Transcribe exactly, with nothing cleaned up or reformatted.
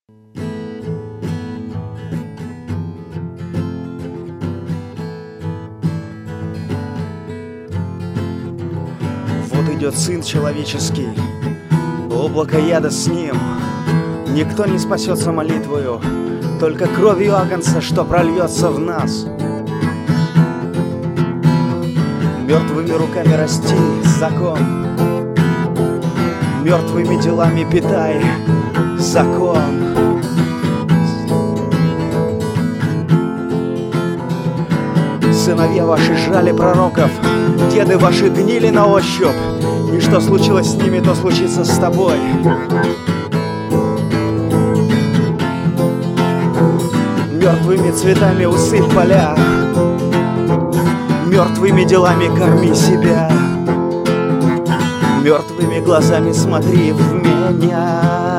Вот идет Сын Человеческий, облако яда с Ним. Никто не спасется молитвою, только кровью Агнца, что прольется в нас. Мертвыми руками расти закон, мертвыми делами питай закон. Сыновья ваши жрали пророков, деды ваши гнили на ощупь. И что случилось с ними, то случится с тобой. Мертвыми цветами усыпь поля, мертвыми делами корми себя, мертвыми глазами смотри в меня.